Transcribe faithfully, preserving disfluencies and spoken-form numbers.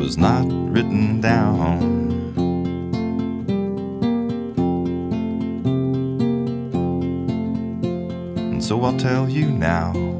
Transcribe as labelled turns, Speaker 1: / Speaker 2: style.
Speaker 1: was not written down. And so I'll tell you now.